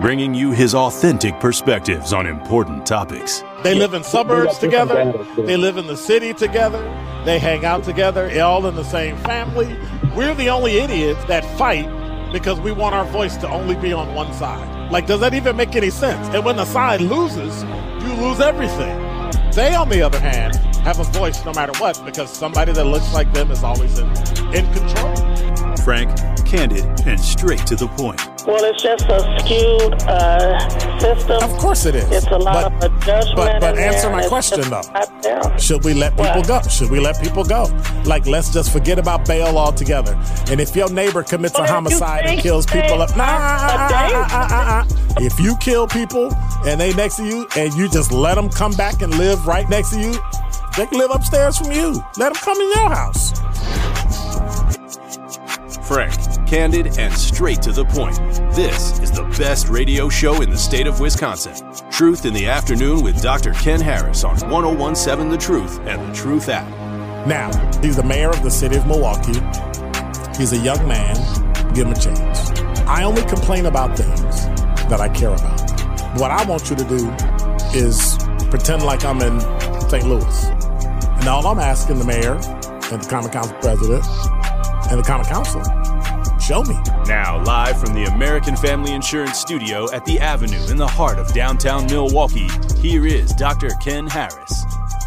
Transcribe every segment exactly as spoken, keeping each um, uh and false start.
bringing you his authentic perspectives on important topics. They live in suburbs together. They live in the city together. They hang out together, all in the same family. We're the only idiots that fight because we want our voice to only be on one side. Like, does that even make any sense? And when the side loses, you lose everything. They, on the other hand, have a voice no matter what because somebody that looks like them is always in, in control. Frank, candid, and straight to the point. Well, it's just a skewed uh, system. Of course it is. It's a lot but, of adjustment. But, but answer my my question, though. Should we let people what? go? Should we let people go? Like, let's just forget about bail altogether. And if your neighbor commits well, a homicide and kills people up, nah, uh, uh, uh, uh, uh. If you kill people and they next to you and you just let them come back and live right next to you, they can live upstairs from you. Let them come in your house. Frank, candid, and straight to the point. This is the best radio show in the state of Wisconsin. Truth in the Afternoon with Doctor Ken Harris on one oh one seven The Truth and The Truth app. Now, he's the mayor of the city of Milwaukee. He's a young man. Give him a chance. I only complain about things that I care about. What I want you to do is pretend like I'm in Saint Louis. And all I'm asking the mayor and the Common Council president and the Common Council, show me. Now, live from the American Family Insurance Studio at the Avenue in the heart of downtown Milwaukee, here is Doctor Ken Harris.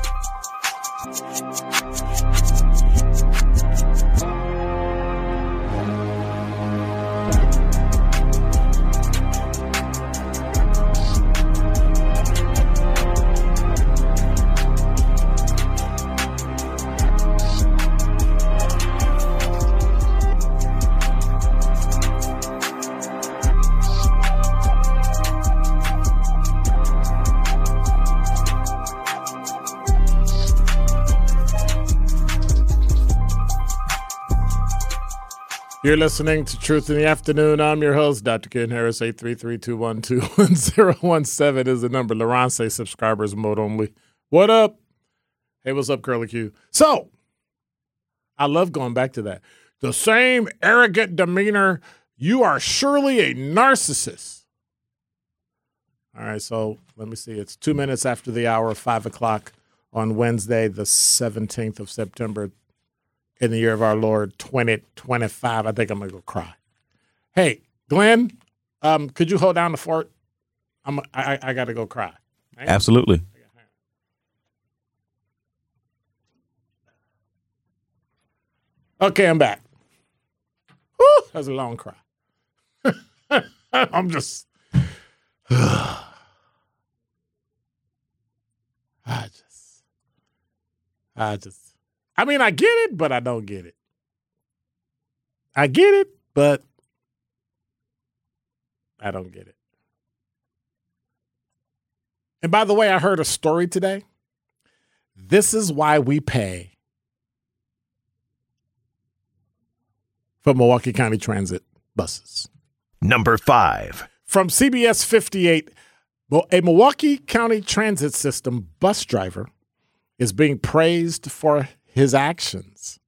You're listening to Truth in the Afternoon. I'm your host, Doctor Ken Harris. eight three three, two one two, one zero one seven is the number. Laurent say subscribers mode only. What up? Hey, what's up, Curly Q? So, I love going back to that. The same arrogant demeanor. You are surely a narcissist. All right, so let me see. It's two minutes after the hour of five o'clock on Wednesday, the seventeenth of September, in the year of our Lord, twenty twenty-five. I think I'm going to go cry. Hey, Glenn, um, could you hold down the fort? I'm, I, I got to go cry. Right? Absolutely. Okay, I'm back. Whew, that was a long cry. I'm just, I just, I just, I mean, I get it, but I don't get it. I get it, but I don't get it. And by the way, I heard a story today. This is why we pay for Milwaukee County Transit buses. Number five. From C B S fifty-eight, a Milwaukee County Transit System bus driver is being praised for his actions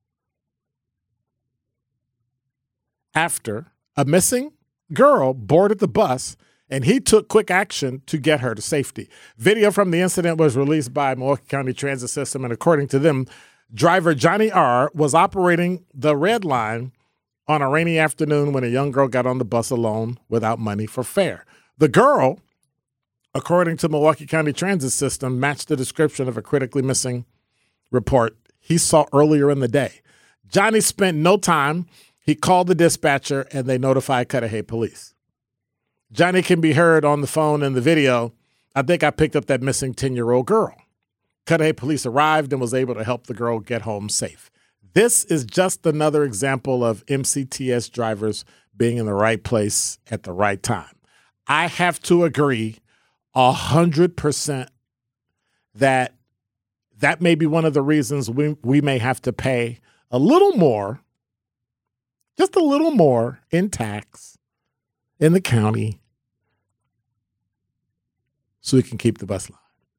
after a missing girl boarded the bus and he took quick action to get her to safety. Video from the incident was released by Milwaukee County Transit System, and according to them, driver Johnny R. was operating the red line on a rainy afternoon when a young girl got on the bus alone without money for fare. The girl, according to Milwaukee County Transit System, matched the description of a critically missing report he saw earlier in the day. Johnny spent no time. He called the dispatcher, and they notified Cudahy police. Johnny can be heard on the phone in the video. I think I picked up that missing ten-year-old girl. Cudahy police arrived and was able to help the girl get home safe. This is just another example of M C T S drivers being in the right place at the right time. I have to agree one hundred percent that that may be one of the reasons we, we may have to pay a little more, just a little more in tax in the county so we can keep the bus line.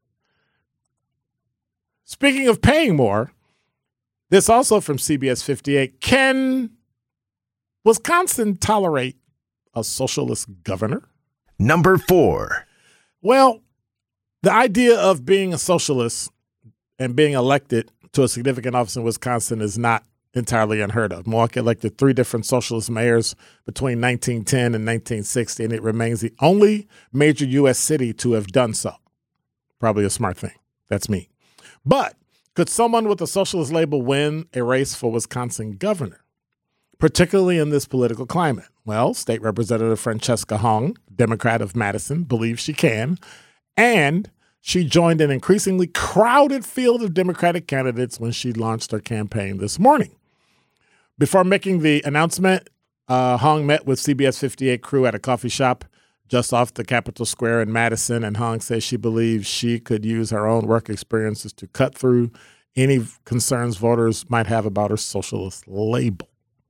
Speaking of paying more, this also from C B S fifty-eight. Can Wisconsin tolerate a socialist governor? Number four. Well, the idea of being a socialist and being elected to a significant office in Wisconsin is not entirely unheard of. Milwaukee elected three different socialist mayors between nineteen ten and nineteen sixty, and it remains the only major U S city to have done so. Probably a smart thing. That's me. But could someone with a socialist label win a race for Wisconsin governor, particularly in this political climate? Well, State Representative Francesca Hong, Democrat of Madison, believes she can, and she joined an increasingly crowded field of Democratic candidates when she launched her campaign this morning. Before making the announcement, uh, Hong met with C B S fifty-eight crew at a coffee shop just off the Capitol Square in Madison, and Hong says she believes she could use her own work experiences to cut through any concerns voters might have about her socialist label.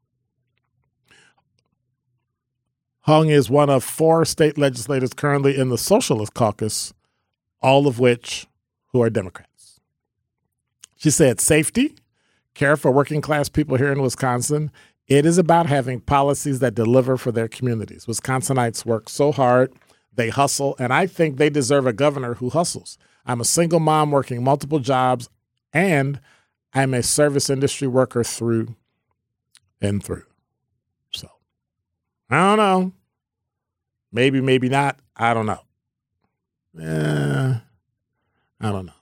Hong is one of four state legislators currently in the Socialist Caucus, all of which who are Democrats. She said safety, care for working class people here in Wisconsin. It is about having policies that deliver for their communities. Wisconsinites work so hard, they hustle, and I think they deserve a governor who hustles. I'm a single mom working multiple jobs, and I'm a service industry worker through and through. So, I don't know. Maybe, maybe not. I don't know. Eh, I don't know.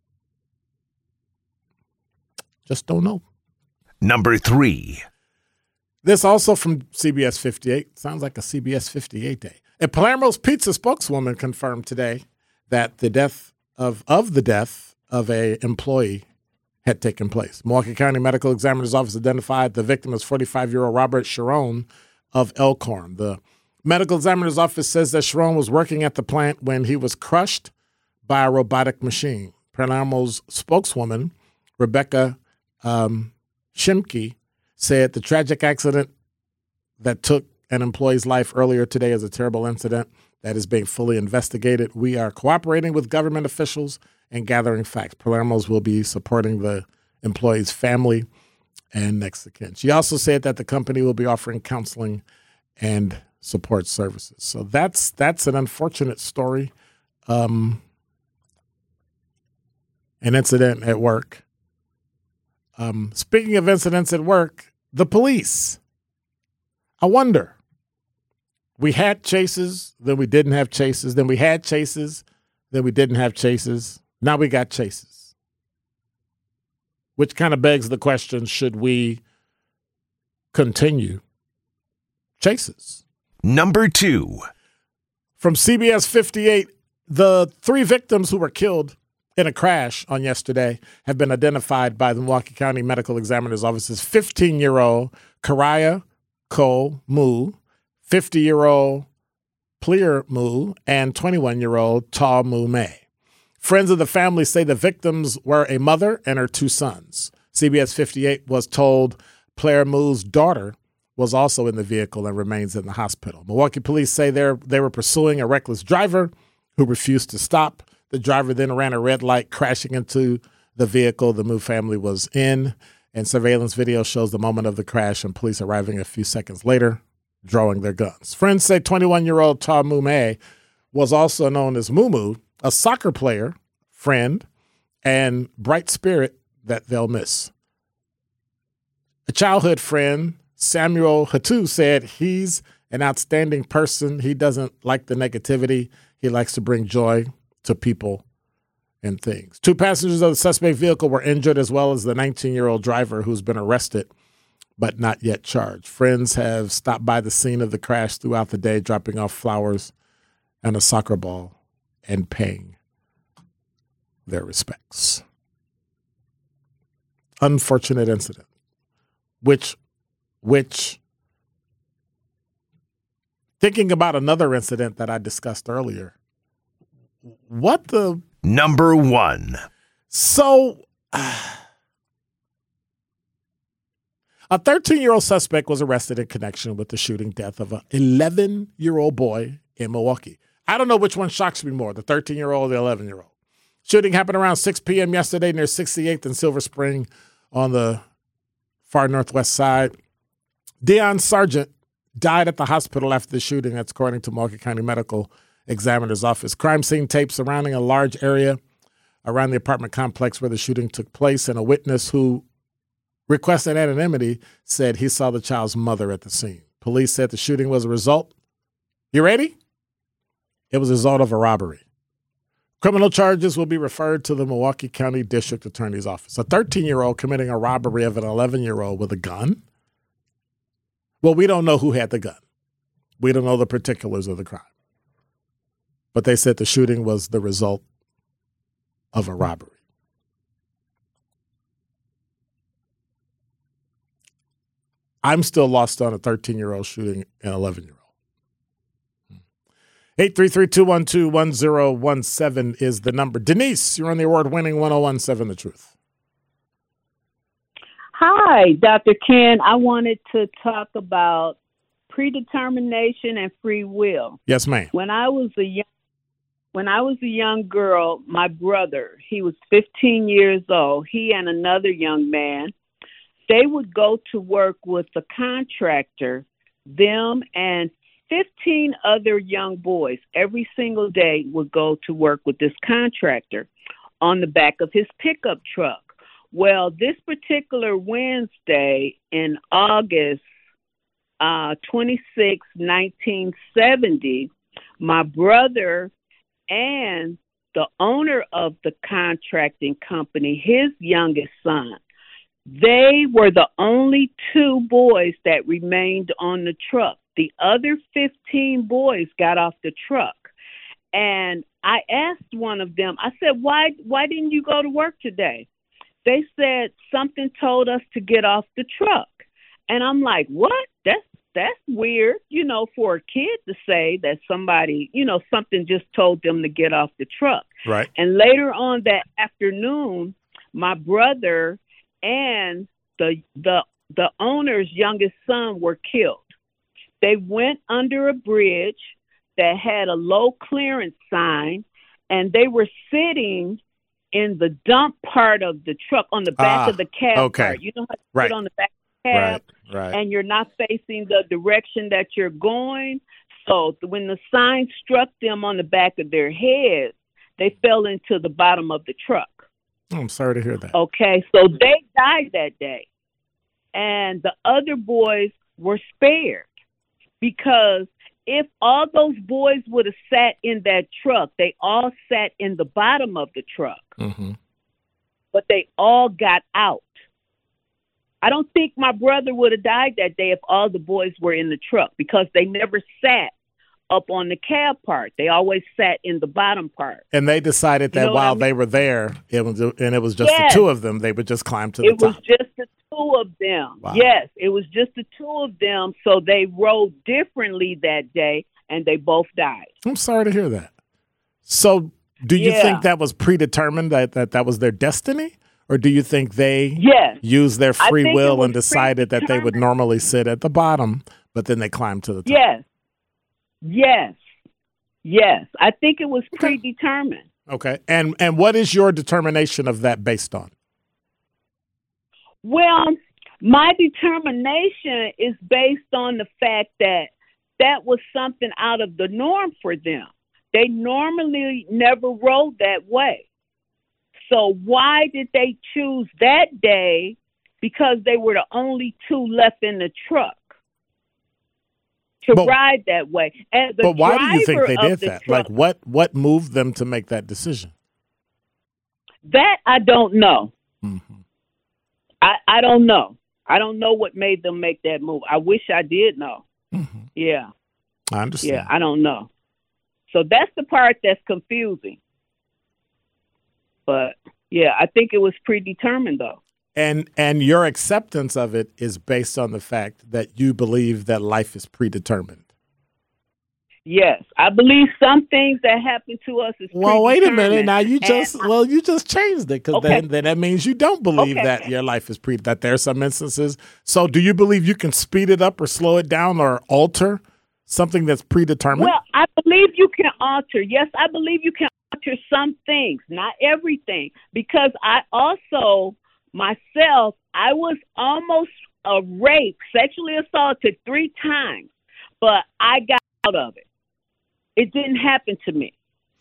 Just don't know. Number three. This also from C B S fifty-eight. Sounds like a C B S fifty-eight day. A Palermo's Pizza spokeswoman confirmed today that the death of of the death of a employee had taken place. Milwaukee County Medical Examiner's Office identified the victim as forty-five-year-old Robert Sharon of Elkhorn. The Medical Examiner's Office says that Sharon was working at the plant when he was crushed by a robotic machine. Palermo's spokeswoman, Rebecca um, Shimke, said the tragic accident that took an employee's life earlier today is a terrible incident that is being fully investigated. We are cooperating with government officials and gathering facts. Palermo's will be supporting the employee's family and next of kin. She also said that the company will be offering counseling and support services. So that's that's an unfortunate story. Um, an incident at work. Um, speaking of incidents at work, the police. I wonder. We had chases, then we didn't have chases, then we had chases, then we didn't have chases. Now we got chases. Which kind of begs the question, should we continue chases? Number two. From C B S fifty-eight, the three victims who were killed in a crash on yesterday have been identified by the Milwaukee County Medical Examiner's Office's fifteen-year-old Karaya Cole Moo, fifty-year-old Pleer Moo, and twenty-one-year-old Ta Moo May. Friends of the family say the victims were a mother and her two sons. C B S fifty-eight was told Pleer Moo's daughter was also in the vehicle and remains in the hospital. Milwaukee police say they they were pursuing a reckless driver who refused to stop. The driver then ran a red light, crashing into the vehicle the Moo family was in, and surveillance video shows the moment of the crash and police arriving a few seconds later, drawing their guns. Friends say twenty-one-year-old Ta Moo May was also known as Moo Moo, a soccer player, friend, and bright spirit that they'll miss. A childhood friend, Samuel Hatu, said he's an outstanding person. He doesn't like the negativity. He likes to bring joy to people and things. Two passengers of the suspect vehicle were injured, as well as the nineteen-year-old driver who's been arrested but not yet charged. Friends have stopped by the scene of the crash throughout the day, dropping off flowers and a soccer ball and paying their respects. Unfortunate incident, which, which, thinking about another incident that I discussed earlier, what the? Number one. So, uh, a thirteen-year-old suspect was arrested in connection with the shooting death of an eleven-year-old boy in Milwaukee. I don't know which one shocks me more, the thirteen-year-old or the eleven-year-old. Shooting happened around six p.m. yesterday near sixty-eighth and Silver Spring on the far northwest side. Deion Sargent, died at the hospital after the shooting. That's according to Milwaukee County Medical Examiner's Office. Crime scene tape surrounding a large area around the apartment complex where the shooting took place, and a witness who requested anonymity said he saw the child's mother at the scene. Police said the shooting was a result. You ready? It was a result of a robbery. Criminal charges will be referred to the Milwaukee County District Attorney's Office. A thirteen-year-old committing a robbery of an eleven-year-old with a gun? Well, we don't know who had the gun. We don't know the particulars of the crime. But they said the shooting was the result of a robbery. I'm still lost on a thirteen-year-old shooting an eleven-year-old. eight three three, two one two, one zero one seven is the number. Denise, you're on the award-winning one oh one seven The Truth. Hi, Doctor Ken. I wanted to talk about predetermination and free will. Yes, ma'am. When I was a young, when I was a young girl, my brother, he was fifteen years old. He and another young man, they would go to work with the contractor, them and fifteen other young boys every single day would go to work with this contractor on the back of his pickup truck. Well, this particular Wednesday in August uh, twenty-sixth, nineteen seventy, my brother and the owner of the contracting company, his youngest son, they were the only two boys that remained on the truck. The other fifteen boys got off the truck. And I asked one of them, I said, why why didn't you go to work today? They said something told us to get off the truck. And I'm like, what? That's that's weird, you know, for a kid to say that somebody, you know, something just told them to get off the truck. Right. And later on that afternoon, my brother and the the the owner's youngest son were killed. They went under a bridge that had a low clearance sign, and they were sitting in the dump part of the truck on the back ah, of the cab okay. part. You know how to right. sit on the back of the cab, right, right. and you're not facing the direction that you're going. So when the sign struck them on the back of their heads, they fell into the bottom of the truck. Oh, I'm sorry to hear that. Okay, so they died that day. And the other boys were spared because if all those boys would have sat in that truck, they all sat in the bottom of the truck, mm-hmm. but they all got out. I don't think my brother would have died that day if all the boys were in the truck because they never sat up on the cab part. They always sat in the bottom part. And they decided that you know while I mean? they were there, it was and it was just yes. the two of them, they would just climb to the it top. It was just the two of them. Wow. Yes, it was just the two of them. So they rode differently that day, and they both died. I'm sorry to hear that. So do you yeah. think that was predetermined, that, that that was their destiny? Or do you think they yes. used their free will and decided that they would predetermined. normally sit at the bottom, but then they climbed to the top? Yes. Yes. Yes. I think it was Okay. predetermined. Okay. And and what is your determination of that based on? Well, my determination is based on the fact that that was something out of the norm for them. They normally never rode that way. So why did they choose that day? Because they were the only two left in the truck to But- ride that way. And the But why do you think driver they of did the that? truck- Like what what moved them to make that decision? That I don't know. Mm-hmm. I, I don't know. I don't know what made them make that move. I wish I did know. Mm-hmm. Yeah. I understand. Yeah, I don't know. So that's the part that's confusing. But, yeah, I think it was predetermined, though. And and your acceptance of it is based on the fact that you believe that life is predetermined. Yes, I believe some things that happen to us is Well, wait a minute. predetermined. Now you just And- well, you just changed it because Okay. then, then that means you don't believe Okay. that your life is pre that there are some instances. So, do you believe you can speed it up or slow it down or alter something that's predetermined? Well, I believe you can alter. Yes, I believe you can alter some things, not everything, because I also myself, I was almost uh, raped, sexually assaulted three times. but I got out of it. It didn't happen to me.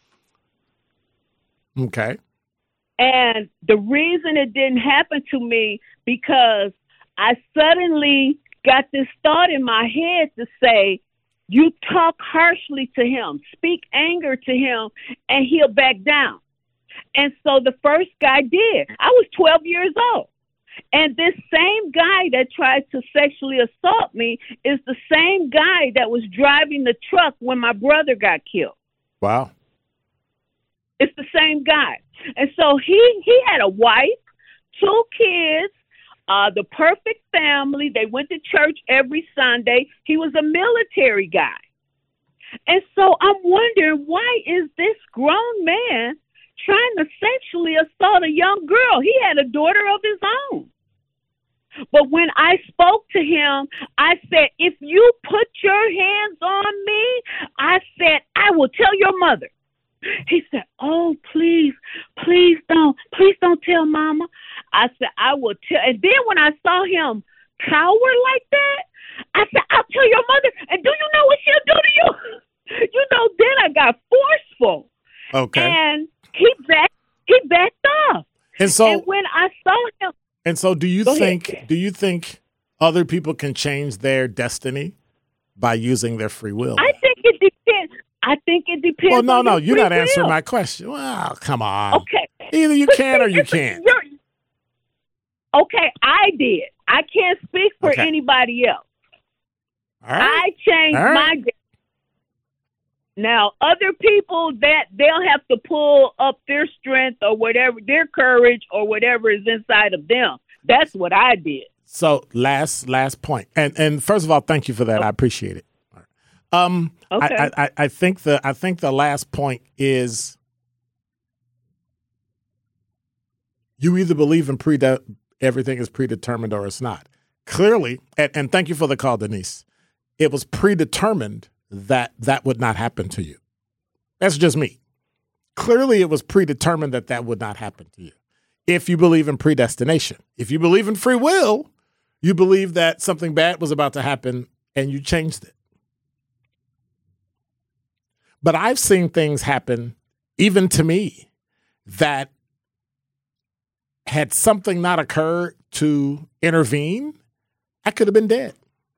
Okay. And the reason it didn't happen to me, because I suddenly got this thought in my head to say, you talk harshly to him, speak anger to him, and he'll back down. And so the first guy did. I was twelve years old. And this same guy that tried to sexually assault me is the same guy that was driving the truck when my brother got killed. Wow. It's the same guy. And so he, he had a wife, two kids, uh, the perfect family. They went to church every Sunday. He was a military guy. And so I'm wondering, why is this grown man trying to sexually assault a young girl? He had a daughter of his own. But when I spoke to him, I said, if you put your hands on me, I said, I will tell your mother. He said, oh, please, please don't, please don't tell Mama. I said, I will tell. And then when I saw him cower like that, I said, I'll tell your mother. And do you know what she'll do to you? You know, then I got forceful. Okay. And he backed, he backed off. And so, and when I saw him. And so do you Go think, ahead. do you think other people can change their destiny by using their free will? I think it depends. I think it depends. Well, no, on no, your you're free not answering will. my question. Well, come on. Okay. Either you But can see, or you it's- can't. you're- Okay, I did. I can't speak for Okay. anybody else. All right. I changed All right. my destiny. Now, other people, that they'll have to pull up their strength or whatever, their courage or whatever is inside of them. That's what I did. So last last point, and and first of all, thank you for that. I appreciate it. Um, Okay. I, I I think the I think the last point is you either believe in pre everything is predetermined or it's not. Clearly, and, and thank you for the call, Denise. It was predetermined that that would not happen to you. That's just me. Clearly, it was predetermined that that would not happen to you. If you believe in predestination, if you believe in free will, you believe that something bad was about to happen and you changed it. But I've seen things happen, even to me, that had something not occurred to intervene, I could have been dead.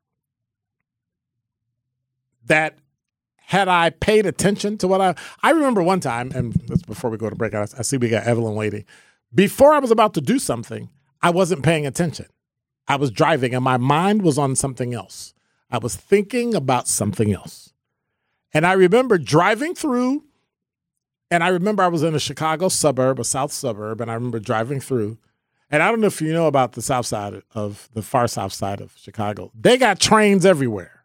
That had I paid attention to what I, I remember one time, and that's before we go to break, I, I see we got Evelyn waiting. Before I was about to do something, I wasn't paying attention. I was driving and my mind was on something else. I was thinking about something else. And I remember driving through, and I remember I was in a Chicago suburb, a south suburb, and I remember driving through. And I don't know if you know about the south side of, the far south side of Chicago. They got trains everywhere.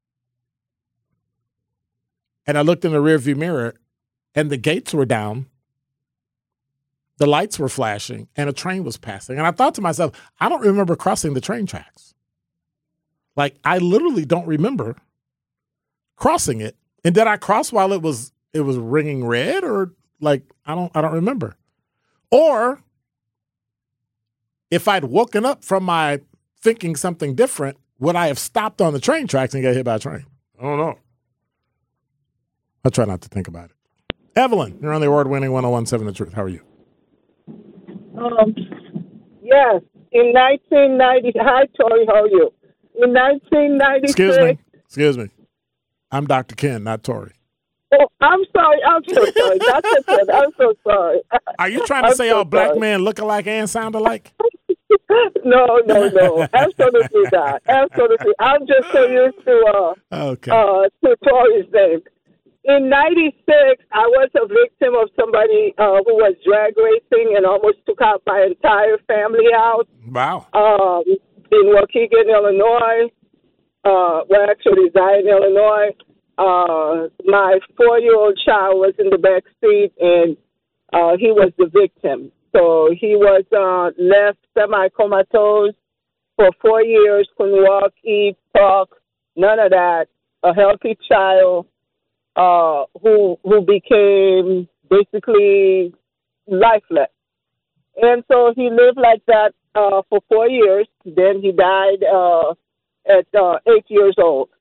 And I looked in the rearview mirror, and the gates were down. The lights were flashing, and a train was passing. And I thought to myself, I don't remember crossing the train tracks. Like, I literally don't remember crossing it. And did I cross while it was it was ringing red, or like I don't I don't remember. Or if I'd woken up from my thinking something different, would I have stopped on the train tracks and got hit by a train? I don't know. I try not to think about it. Evelyn, you're on the award-winning one oh one seven The Truth. How are you? Um, yes, in nineteen ninety, hi Tori, how are you? In nineteen ninety-six. Excuse me. Excuse me. I'm Doctor Ken, not Tori. Oh, I'm sorry. I'm so sorry. Doctor Ken, I'm so sorry. Are you trying to I'm say so all black sorry. men look alike and sound alike? No, no, no. Absolutely not. Absolutely. I'm just so used to uh, Okay. uh, to Tori's name. In ninety-six, I was a victim of somebody uh, who was drag racing and almost took out my entire family out. Wow. Um, in Waukegan, Illinois. Uh, well, actually, Zion, Illinois. Uh, my four-year-old child was in the back seat, and uh, he was the victim. So he was uh, left semi-comatose for four years, couldn't walk, eat, talk, none of that. A healthy child uh, who who became basically lifeless. And so he lived like that uh, for four years. Then he died uh, at uh, eight years old.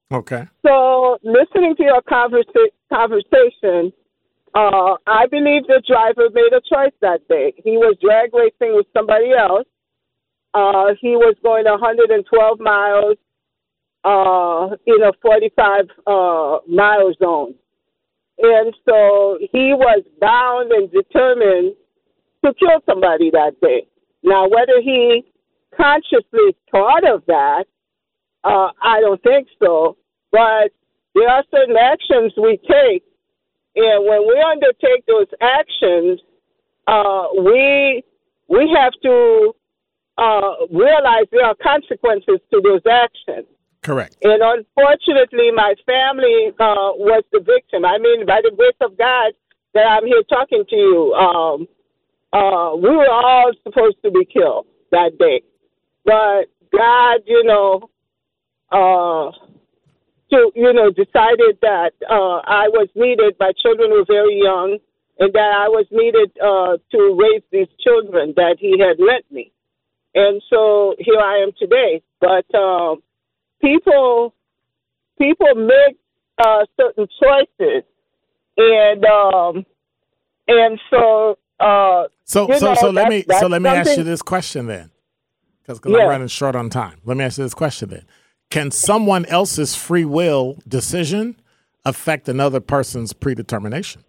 Okay. So, listening to your conversa- conversation, uh, I believe the driver made a choice that day. He was drag racing with somebody else. Uh, he was going one hundred twelve miles uh, in a forty-five uh, mile zone. And so he was bound and determined to kill somebody that day. Now, whether he consciously thought of that, uh, I don't think so. But there are certain actions we take, and when we undertake those actions, uh, we we have to uh, realize there are consequences to those actions. Correct. And unfortunately, my family uh, was the victim. I mean, by the grace of God that I'm here talking to you, um, uh, we were all supposed to be killed that day. But God, you know, uh, to, you know, decided that uh, I was needed. My children were very young, and that I was needed uh, to raise these children that He had lent me. And so here I am today. But um, people, people make uh, certain choices, and um, and so. Uh, So, you so, know, so let that- me, that's so let me ask you something- this question then, because Yeah. I'm running short on time. Let me ask you this question then: can someone else's free will decision affect another person's predetermination?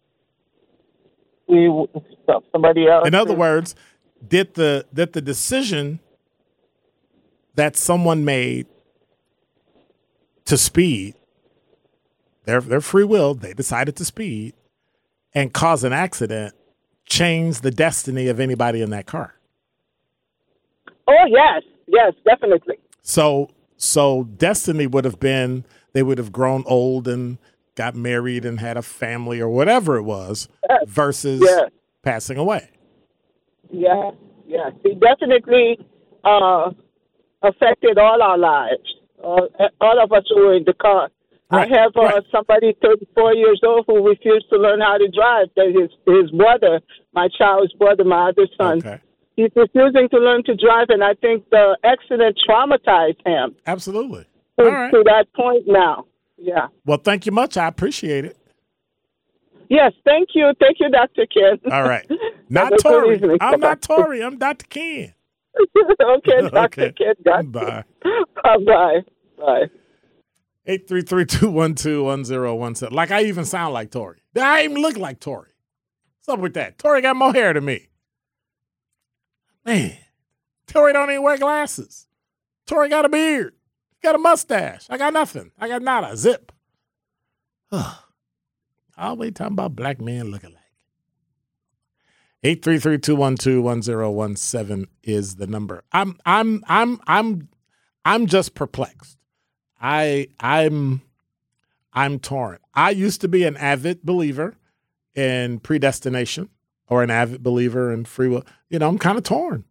We somebody else. In other words, did the did the decision that someone made to speed, their their free will, they decided to speed and cause an accident, change the destiny of anybody in that car? Oh yes, yes, definitely. So so destiny would have been they would have grown old and got married and had a family or whatever it was, Yes. versus Yes. passing away. Yes, yes. It definitely uh, affected all our lives. Uh, all of us who were in the car. Right, I have uh, right. somebody thirty-four years old who refused to learn how to drive. That his his brother, my child's brother, my other son, Okay. he's refusing to learn to drive, and I think the accident traumatized him Absolutely. to, All right. to that point now. Yeah. Well, thank you much. I appreciate it. Yes, thank you. Thank you, Doctor Ken. All right. Not Have a good Tori. evening. I'm not Bye-bye. Tori. I'm Doctor Ken. Okay, Doctor Okay. Ken. Got you. Bye. Bye-bye. Bye. eight three three, two one two, one zero one seven. Like I even sound like Tori. I even look like Tori. What's up with that? Tori got more hair than me. Man, Tori don't even wear glasses. Tori got a beard. Got a mustache. I got nothing. I got nada. Zip. Always talking about black men looking like. eight three three, two one two, one zero one seven is the number. I'm I'm I'm I'm I'm just perplexed. I I'm I'm torn. I used to be an avid believer in predestination or an avid believer in free will. You know, I'm kind of torn.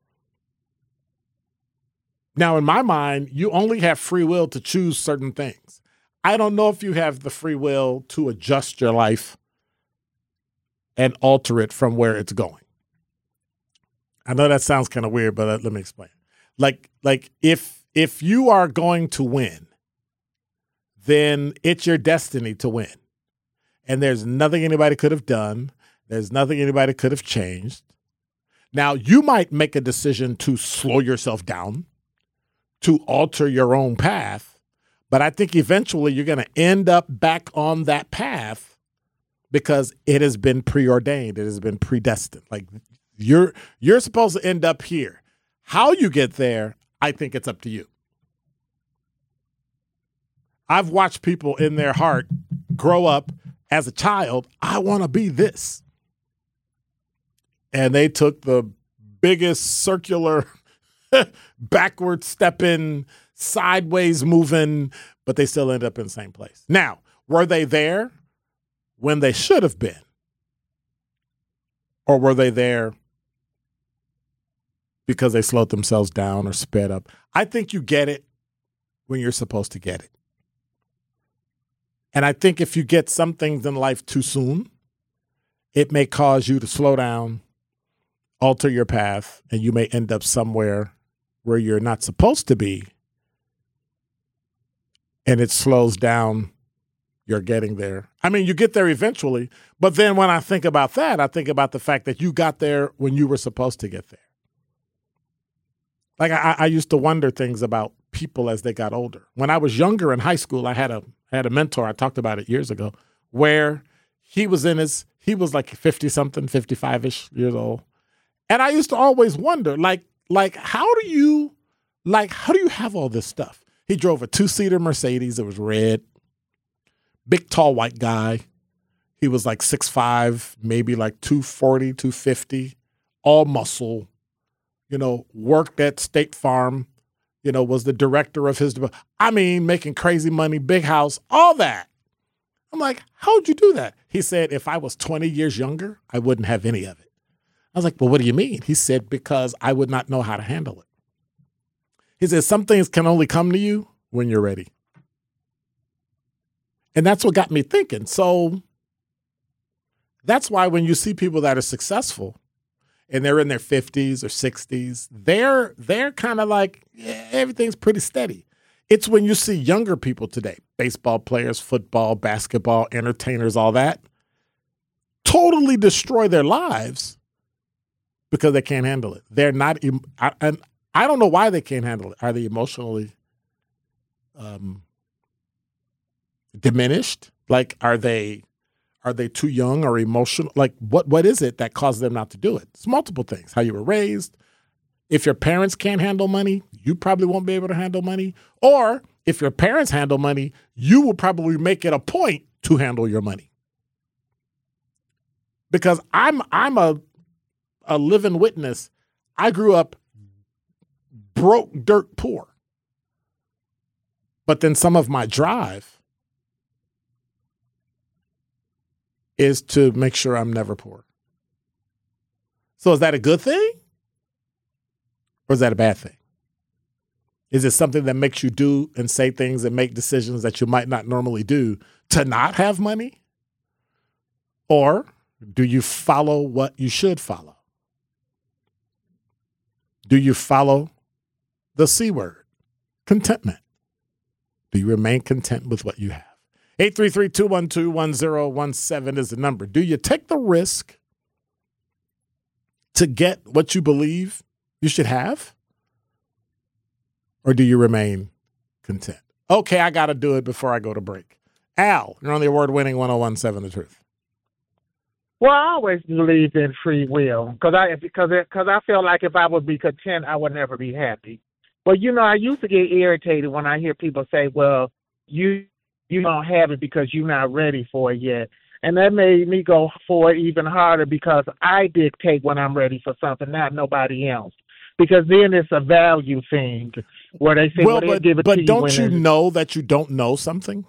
Now, in my mind, you only have free will to choose certain things. I don't know if you have the free will to adjust your life and alter it from where it's going. I know that sounds kind of weird, but let me explain. Like, like if if you are going to win, then it's your destiny to win. And there's nothing anybody could have done. There's nothing anybody could have changed. Now, you might make a decision to slow yourself down, to alter your own path, but I think eventually you're going to end up back on that path because it has been preordained. It has been predestined. Like you're you're supposed to end up here. How you get there, I think it's up to you. I've watched people in their heart grow up as a child. I want to be this. And they took the biggest circular backward stepping, sideways moving, but they still end up in the same place. Now, were they there when they should have been? Or were they there because they slowed themselves down or sped up? I think you get it when you're supposed to get it. And I think if you get some things in life too soon, it may cause you to slow down, alter your path, and you may end up somewhere where you're not supposed to be and it slows down your getting there. I mean, you get there eventually, but then when I think about that, I think about the fact that you got there when you were supposed to get there. Like I, I used to wonder things about people as they got older. When I was younger in high school, I had a I had a mentor. I talked about it years ago, where he was in his he was like fifty something, fifty-five ish years old, and I used to always wonder, like like how do you like how do you have all this stuff? He drove a two seater Mercedes. It was red. Big tall white guy. He was like six five, maybe like two forty, two fifty, all muscle. You know, worked at State Farm, you know, was the director of his, I mean, making crazy money, big house, all that. I'm like, how'd you do that? He said, if I was twenty years younger, I wouldn't have any of it. I was like, well, what do you mean? He said, because I would not know how to handle it. He said, some things can only come to you when you're ready. And that's what got me thinking. So that's why when you see people that are successful, and they're in their fifties or sixties, they're they're kind of like, yeah, everything's pretty steady. It's when you see younger people today, baseball players, football, basketball, entertainers, all that, totally destroy their lives because they can't handle it. They're not, I, and I don't know why they can't handle it. Are they emotionally um, diminished? Like, are they... Are they too young or emotional? Like, what what is it that causes them not to do it? It's multiple things. How you were raised. If your parents can't handle money, you probably won't be able to handle money. Or if your parents handle money, you will probably make it a point to handle your money. Because I'm I'm a a living witness. I grew up broke, dirt poor. But then some of my drive is to make sure I'm never poor. So is that a good thing? Or is that a bad thing? Is it something that makes you do and say things and make decisions that you might not normally do to not have money? Or do you follow what you should follow? Do you follow the C word, contentment? Do you remain content with what you have? eight three three, two one two, one zero one seven is the number. Do you take the risk to get what you believe you should have? Or do you remain content? Okay, I got to do it before I go to break. Al, you're on the award-winning one oh one seven The Truth. Well, I always believed in free will because I because because I feel like if I would be content, I would never be happy. But, you know, I used to get irritated when I hear people say, well, you you don't have it because you're not ready for it yet. And that made me go for it even harder because I dictate when I'm ready for something, not nobody else. Because then it's a value thing where they say, well, well but, give it but to you. But don't you know that you don't know something?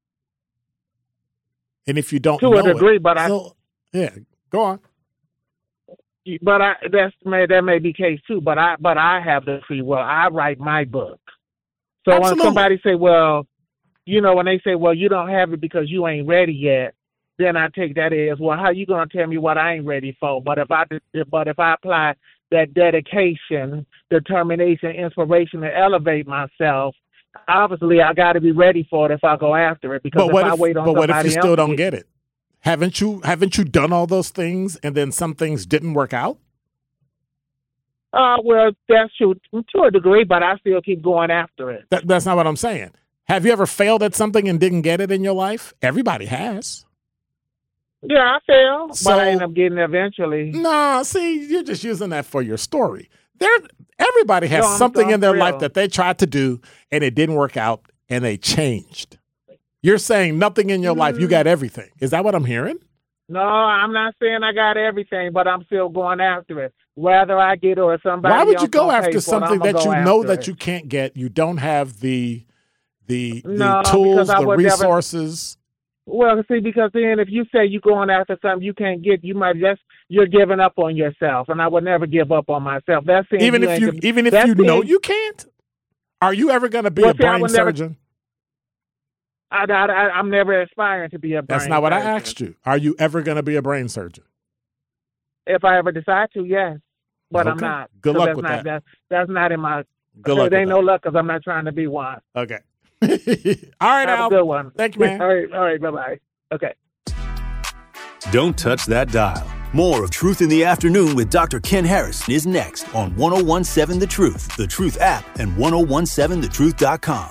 And if you don't to know a degree, it, but I so, yeah, go on. But I that's may that may be case too. But I but I have the free will. I write my book. So Absolutely. When somebody say, well, you know, when they say, well, you don't have it because you ain't ready yet, then I take that as, well, how you gonna tell me what I ain't ready for? But if I but if I apply that dedication, determination, inspiration to elevate myself, obviously I got to be ready for it if I go after it. Because but if what I if, wait on but what if you still else, don't get it? Haven't you haven't you done all those things and then some things didn't work out? Uh, well, that's true to a degree, but I still keep going after it. That, that's not what I'm saying. Have you ever failed at something and didn't get it in your life? Everybody has. Yeah, I fail, So- but I end up getting it eventually. No, see, you're just using that for your story. There, everybody has No, I'm- something I'm in their real. life that they tried to do and it didn't work out and they changed. You're saying nothing in your life, you got everything. Is that what I'm hearing? No, I'm not saying I got everything, but I'm still going after it. Whether I get it or somebody Why would else you go gonna pay after for it, something I'ma that go you know after that it. you can't get? You don't have the the the No, tools, because I the would never- resources. Well, see, because then if you say you're going after something you can't get, you might just you're giving up on yourself, and I would never give up on myself. That's saying Even you if ain't you the- even if that's you know saying- you can't. Are you ever going to be Well, a see, I brain would never- surgeon? I, I, I, I'm never aspiring to be a. That's brain not what I surgeon. asked you. Are you ever going to be a brain surgeon? If I ever decide to, yes, but I'm Okay. not. Good So luck that's with not, that. That's, that's not in my. Good so luck There with ain't that. no luck because I'm not trying to be one. Okay. All right, Have Al. a good one. Thank you, man. All right, all right, bye-bye. Okay. Don't touch that dial. More of Truth in the Afternoon with Doctor Ken Harris is next on ten seventeen The Truth, The Truth app, and ten seventeen the truth dot com.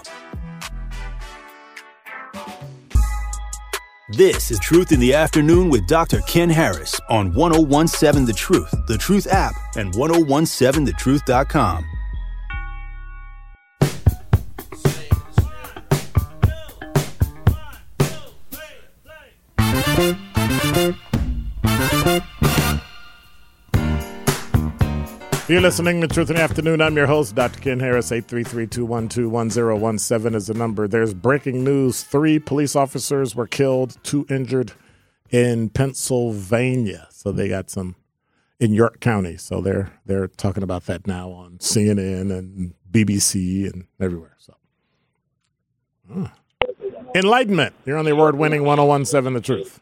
This is Truth in the Afternoon with Doctor Ken Harris on ten seventeen The Truth, The Truth app, and ten seventeen the truth dot com. You're listening to Truth in the Afternoon. I'm your host, Doctor Ken Harris. eight three three, two one two, one zero one seven is the number. There's breaking news. Three police officers were killed, two injured in Pennsylvania. So they got some in York County. So they're they're talking about that now on C N N and B B C and everywhere. So huh. Enlightenment. You're on the award-winning ten seventeen The Truth.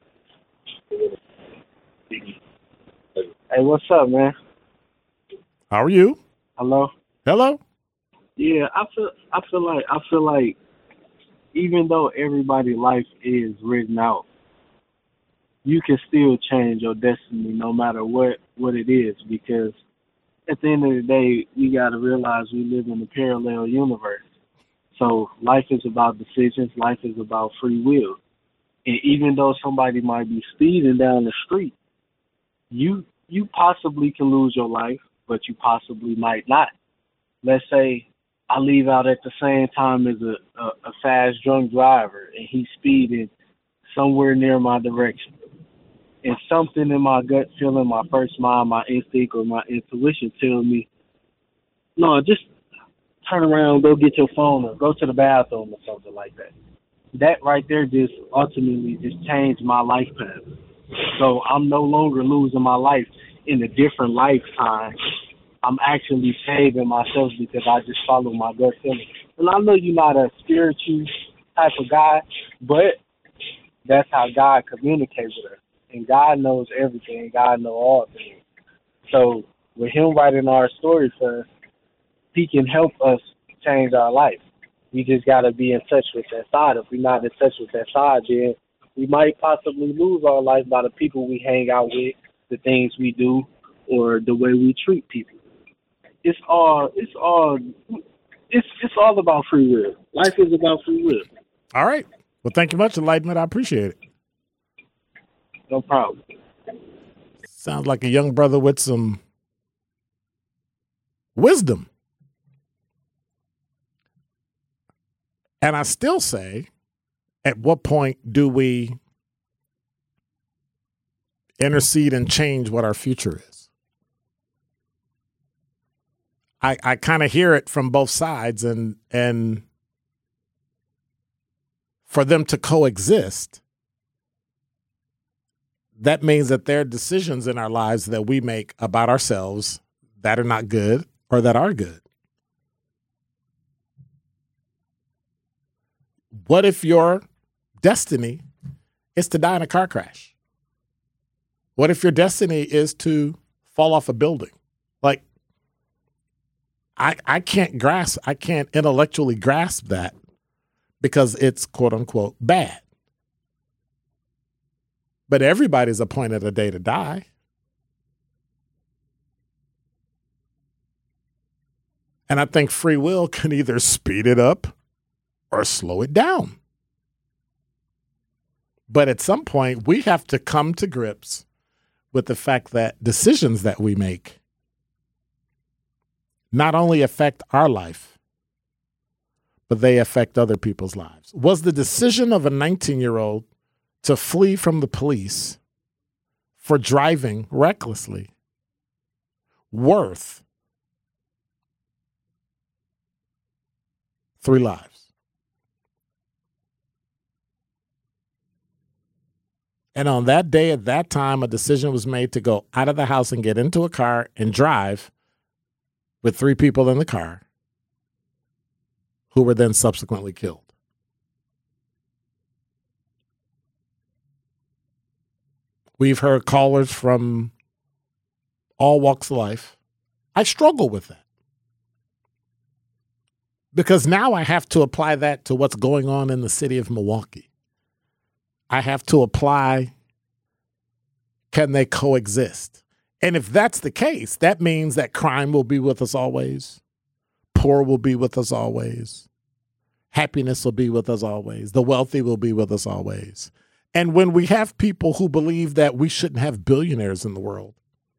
Hey, what's up, man? How are you? Hello. Hello. Yeah, I feel. I feel like. I feel like, even though everybody's life is written out, you can still change your destiny, no matter what what it is. Because at the end of the day, we got to realize we live in a parallel universe. So life is about decisions. Life is about free will. And even though somebody might be speeding down the street, you you possibly can lose your life, but you possibly might not. Let's say I leave out at the same time as a, a, a fast drunk driver and he's speeding somewhere near my direction. And something in my gut feeling, my first mind, my instinct or my intuition tells me, no, just turn around, go get your phone or go to the bathroom or something like that. That right there just ultimately just changed my life path. So I'm no longer losing my life in a different lifetime. I'm actually saving myself because I just follow my gut feeling. And I know you're not a spiritual type of guy, but that's how God communicates with us. And God knows everything. God knows all things. So with him writing our story for us, he can help us change our life. We just got to be in touch with that side. If we're not in touch with that side, then we might possibly lose our life by the people we hang out with, the things we do, or the way we treat people. It's all, it's all, it's it's all about free will. Life is about free will. All right. Well, thank you much, Enlightenment. I appreciate it. No problem. Sounds like a young brother with some wisdom. And I still say, at what point do we intercede and change what our future is? I, I kind of hear it from both sides, and and for them to coexist, that means that there are decisions in our lives that we make about ourselves that are not good or that are good. What if your destiny is to die in a car crash? What if your destiny is to fall off a building? Like, I I can't grasp, I can't intellectually grasp that because it's quote unquote bad. But everybody's appointed a day to die. And I think free will can either speed it up or slow it down. But at some point, we have to come to grips with the fact that decisions that we make not only affect our life, but they affect other people's lives. Was the decision of a nineteen-year-old to flee from the police for driving recklessly worth three lives? And on that day, at that time, a decision was made to go out of the house and get into a car and drive with three people in the car who were then subsequently killed. We've heard callers from all walks of life. I struggle with that Because now I have to apply that to what's going on in the city of Milwaukee. I have to apply, can they coexist? And if that's the case, that means that crime will be with us always. Poor will be with us always. Happiness will be with us always. The wealthy will be with us always. And when we have people who believe that we shouldn't have billionaires in the world,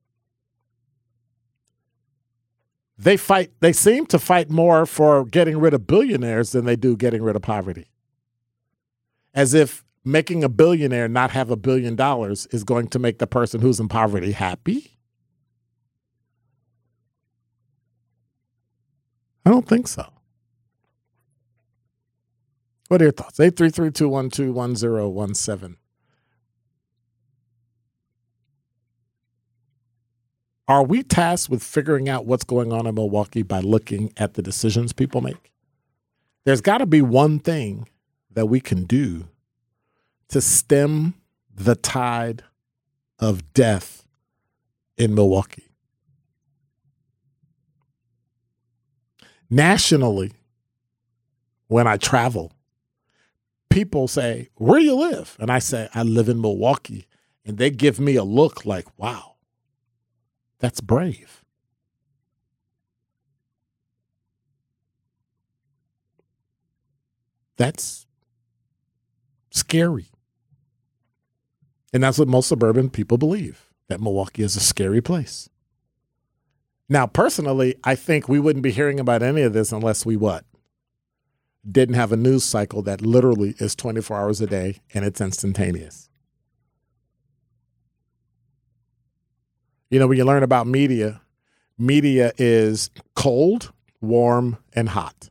they fight, they seem to fight more for getting rid of billionaires than they do getting rid of poverty. As if making a billionaire not have a billion dollars is going to make the person who's in poverty happy. I don't think so. What are your thoughts? eight three three, two one two, one zero one seven. Are we tasked with figuring out what's going on in Milwaukee by looking at the decisions people make? There's got to be one thing that we can do to stem the tide of death in Milwaukee. Nationally, when I travel, people say, where do you live? And I say, I live in Milwaukee. And they give me a look like, wow, that's brave. That's scary. And that's what most suburban people believe, that Milwaukee is a scary place. Now, personally, I think we wouldn't be hearing about any of this unless we what? Didn't have a news cycle that literally is twenty-four hours a day and it's instantaneous. You know, when you learn about media, media is cold, warm, and hot.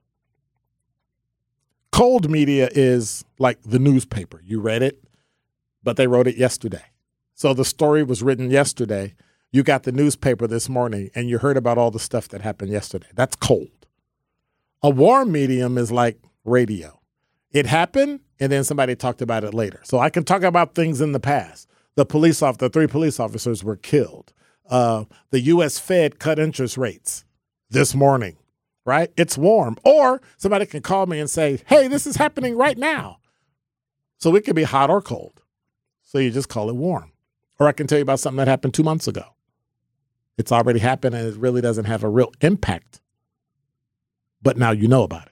Cold media is like the newspaper. You read it, but they wrote it yesterday. So the story was written yesterday. You got the newspaper this morning, and you heard about all the stuff that happened yesterday. That's cold. A warm medium is like radio. It happened, and then somebody talked about it later. So I can talk about things in the past. The police officer, the three police officers were killed. Uh, the U S Fed cut interest rates this morning, right? It's warm. Or somebody can call me and say, hey, this is happening right now. So it could be hot or cold. So you just call it warm. Or I can tell you about something that happened two months ago. It's already happened and it really doesn't have a real impact. But now you know about it.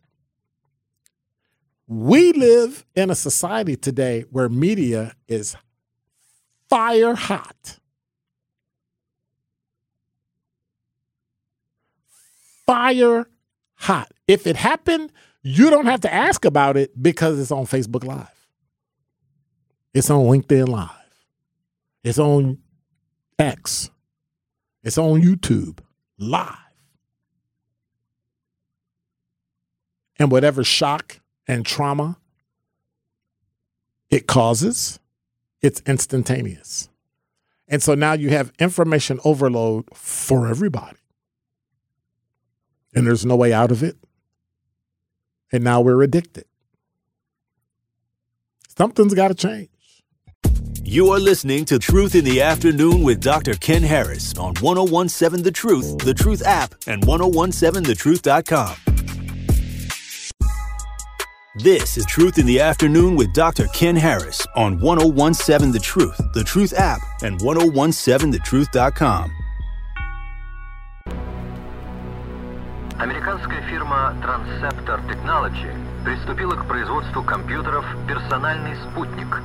We live in a society today where media is fire hot. Fire hot. If it happened, you don't have to ask about it because it's on Facebook Live. It's on LinkedIn Live. It's on X. It's on YouTube Live. And whatever shock and trauma it causes, it's instantaneous. And so now you have information overload for everybody. And there's no way out of it. And now we're addicted. Something's got to change. You are listening to Truth in the Afternoon with Doctor Ken Harris on one oh one seven The Truth, The Truth app, and ten seventeen the truth dot com. This is Truth in the Afternoon with Doctor Ken Harris on ten seventeen The Truth, The Truth app, and ten seventeen the truth dot com. Американская фирма Transceptor Technology приступила к производству компьютеров «Персональный спутник».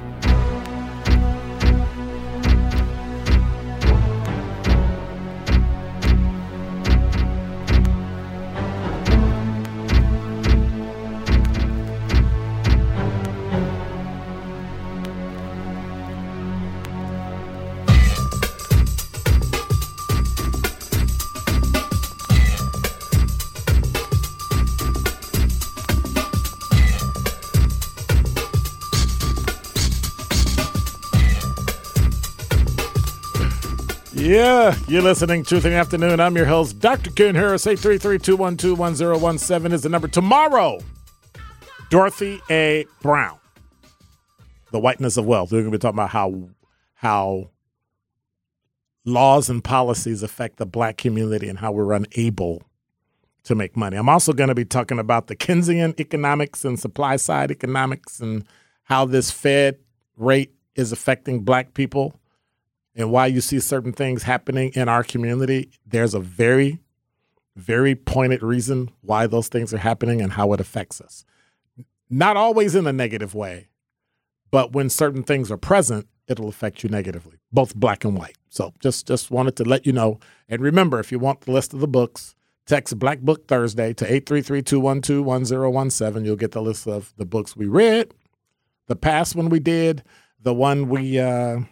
Yeah, you're listening to Truth in the Afternoon. I'm your host, Doctor Ken Harris. eight three three, two one two, one zero one seven is the number. Tomorrow, Dorothy A. Brown, The Whiteness of Wealth. We're going to be talking about how, how laws and policies affect the black community and how we're unable to make money. I'm also going to be talking about the Keynesian economics and supply side economics and how this Fed rate is affecting black people and why you see certain things happening in our community. There's a very, very pointed reason why those things are happening and how it affects us. Not always in a negative way, but when certain things are present, it'll affect you negatively, both black and white. So just, just wanted to let you know. And remember, if you want the list of the books, text Black Book Thursday to eight three three, two one two, one zero one seven. You'll get the list of the books we read, the past one we did, the one we uh,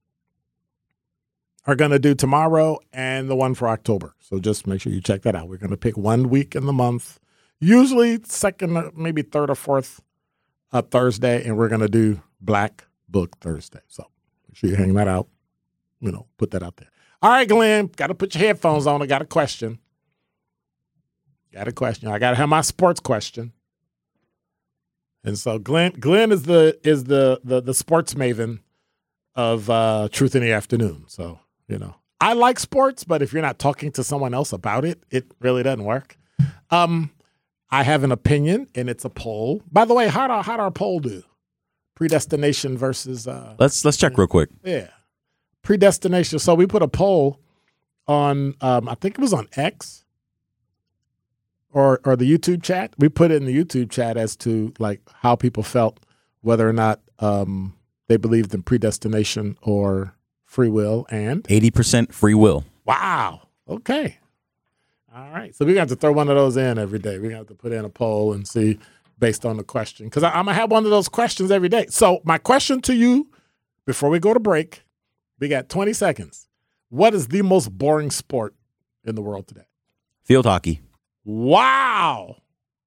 are going to do tomorrow, and the one for October. So just make sure you check that out. We're going to pick one week in the month, usually second, maybe third or fourth uh, Thursday, and we're going to do Black Book Thursday. So make sure you hang that out. You know, put that out there. All right, Glenn, got to put your headphones on. I got a question. Got a question. I got to have my sports question. And so Glenn, Glenn is the is the the, the sports maven of uh, Truth in the Afternoon. So, you know, I like sports, but if you're not talking to someone else about it, it really doesn't work. Um, I have an opinion, and it's a poll. By the way, how did how did our poll do? Predestination versus. Uh, let's let's check real quick. Yeah, predestination. So we put a poll on. Um, I think it was on X. Or, or the YouTube chat. We put it in the YouTube chat as to like how people felt, whether or not um, they believed in predestination or free will. And eighty percent free will. Wow. Okay. All right. So we're going to have to throw one of those in every day. We're going to have to put in a poll and see based on the question. Because I'm going to have one of those questions every day. So my question to you before we go to break, we got twenty seconds. What is the most boring sport in the world today? Field hockey. Wow.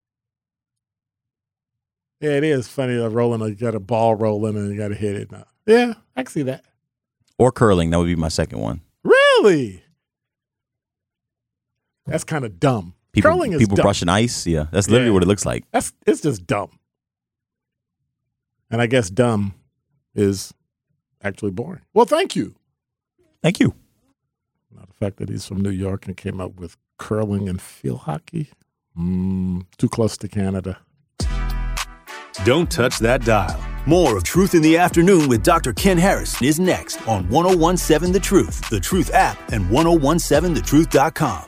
Yeah, it is funny that rolling, you got a ball rolling and you got to hit it now. Yeah, I can see that. Or curling. That would be my second one. Really? That's kind of dumb. People, curling is people dumb. brushing ice. Yeah, that's literally yeah. what it looks like. That's It's just dumb. And I guess dumb is actually boring. Well, thank you. Thank you. Now, the fact that he's from New York and came up with curling and field hockey, mm, too close to Canada. Don't touch that dial. More of Truth in the Afternoon with Doctor Ken Harris is next on one oh one seven The Truth, The Truth app, and ten seventeen the truth dot com.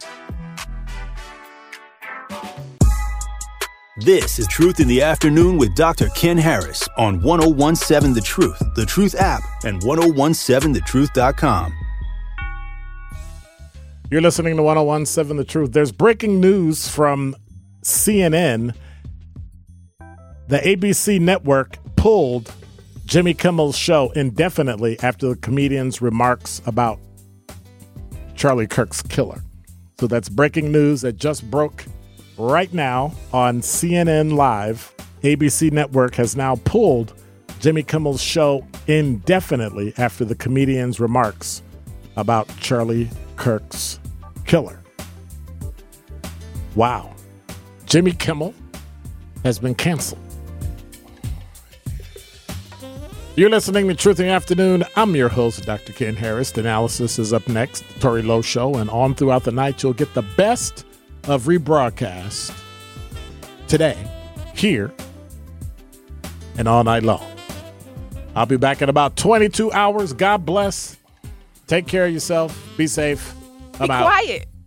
This is Truth in the Afternoon with Doctor Ken Harris on ten seventeen The Truth, The Truth app, and ten seventeen the truth dot com. You're listening to ten seventeen The Truth. There's breaking news from C N N. The A B C network pulled Jimmy Kimmel's show indefinitely after the comedian's remarks about Charlie Kirk's killer. So that's breaking news that just broke right now on C N N Live. A B C network has now pulled Jimmy Kimmel's show indefinitely after the comedian's remarks about Charlie Kirk's killer. Wow. Jimmy Kimmel has been canceled. You're listening to Truth in the Afternoon. I'm your host, Doctor Ken Harris. The analysis is up next, the Tori Lowe Show, and on throughout the night, you'll get the best of rebroadcast today, here, and all night long. I'll be back in about twenty-two hours. God bless. Take care of yourself. Be safe. I'm Be out. quiet.